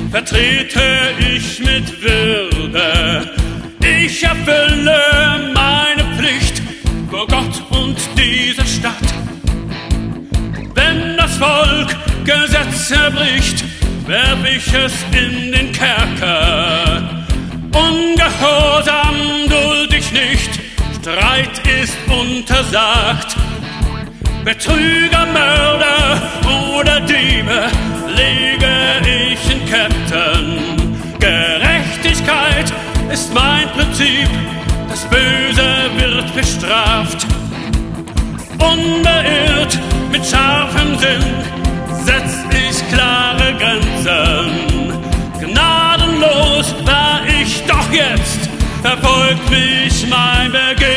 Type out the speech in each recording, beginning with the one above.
vertrete ich mit Würde. Ich erfülle meine Pflicht vor Gott und dieser Stadt. Wenn das Volk Gesetze bricht, werf ich es in den Kerker. Ungehorsam duld ich nicht, Streit ist untersagt. Betrüger, Mörder oder Diebe lege ich in Ketten. Gerechtigkeit ist mein Prinzip, das Böse wird bestraft. Unbeirrt, mit scharfem Sinn, setz ich klare Grenzen. Gnadenlos war ich doch jetzt, verfolgt mich mein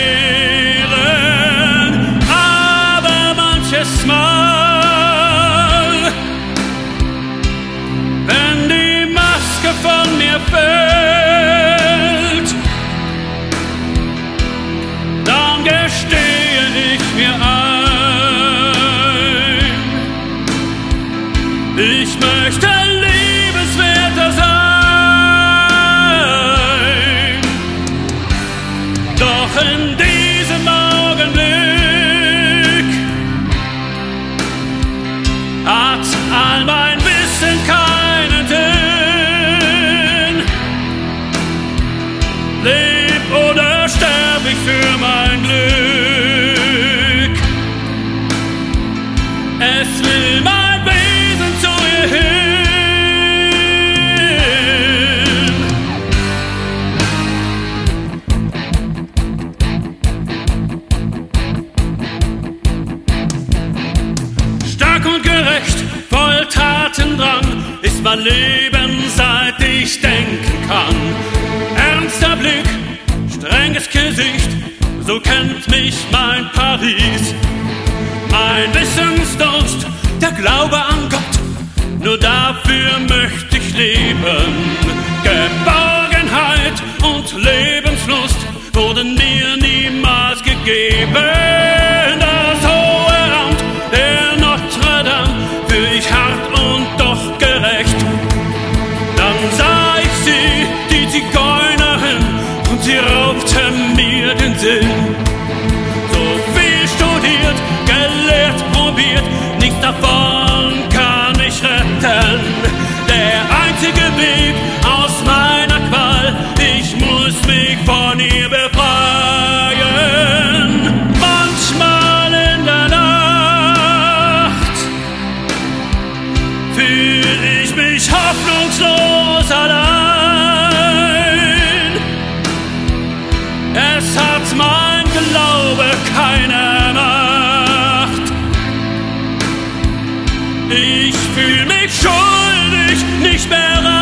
Begehren. Aber manches Mal, wenn die Maske von mir fällt, dann gestehe ich mir ein, ich möchte liebenswerter sein. Doch in diesem Augenblick hat all mein Wissen keinen Sinn. Leb oder sterb ich für mein Glück. Es will mein Wesen zu ihr hin. Stark und gerecht, voll Tatendrang ist mein Leben, seit ich denken kann. Ernster Blick, strenges Gesicht, so kennt mich mein Paris. Mein Wissensdurst, der Glaube an Gott, nur dafür möchte ich leben. Geborgenheit und Lebenslust wurden mir niemals gegeben. Das hohe Amt der Notre Dame führ ich hart und doch gerecht. Dann sah ich sie, die Zigeunerin, und sie raubte mir den Sinn. So viel studiert, gelehrt, probiert, nichts davon kann mich retten. Der einzige Weg aus meiner Qual, ich muss mich von ihr befreien. Manchmal in der Nacht fühl ich mich hoffnungslos allein. Es hat mein Glaube keine Macht. Ich fühl mich schuldig, nicht mehr